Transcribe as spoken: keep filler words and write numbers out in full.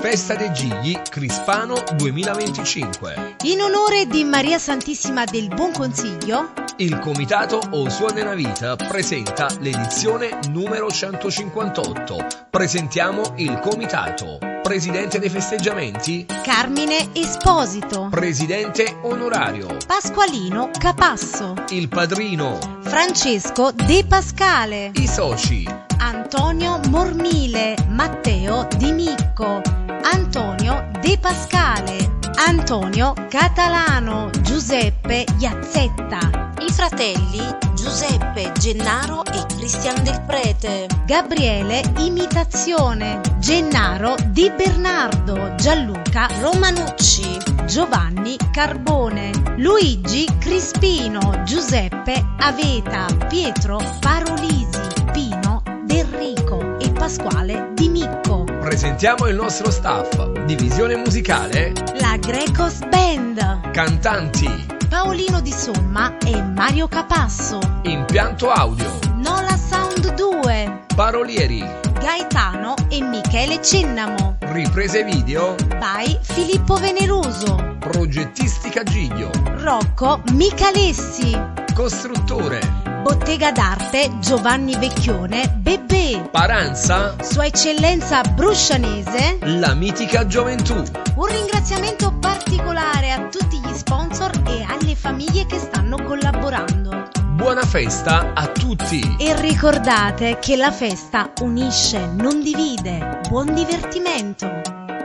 Festa dei Gigli Crispano duemilaventicinque. In onore di Maria Santissima del Buon Consiglio, il Comitato O Suona una Vita presenta l'edizione numero centocinquantotto. Presentiamo il Comitato. Presidente dei festeggiamenti Carmine Esposito. Presidente onorario Pasqualino Capasso. Il padrino Francesco De Pascale. I soci Antonio Mormile, Matteo Di Micco, Antonio De Pascale, Antonio Catalano, Giuseppe Iazzetta. I fratelli Giuseppe Gennaro e Cristian Del Prete. Gabriele Imitazione, Gennaro Di Bernardo, Gianluca Romanucci, Giovanni Carbone, Luigi Crispino, Giuseppe Aveta, Pietro Parolisi, Pino D'Enrico e Pasquale Di Micco. Presentiamo il nostro staff. Divisione musicale La Grecos Band. Cantanti Paolino Di Somma e Mario Capasso. Impianto audio Nola Sound due. Parolieri Gaetano e Michele Cennamo. Riprese video by Filippo Veneroso. Progettistica Giglio Rocco Micalessi. Costruttore Bottega d'arte Giovanni Vecchione Bebè. Paranza Sua Eccellenza Bruscianese. La mitica gioventù. Un ringraziamento particolare a tutti gli sponsor e alle famiglie che stanno collaborando. Buona festa a tutti! E ricordate che la festa unisce, non divide. Buon divertimento!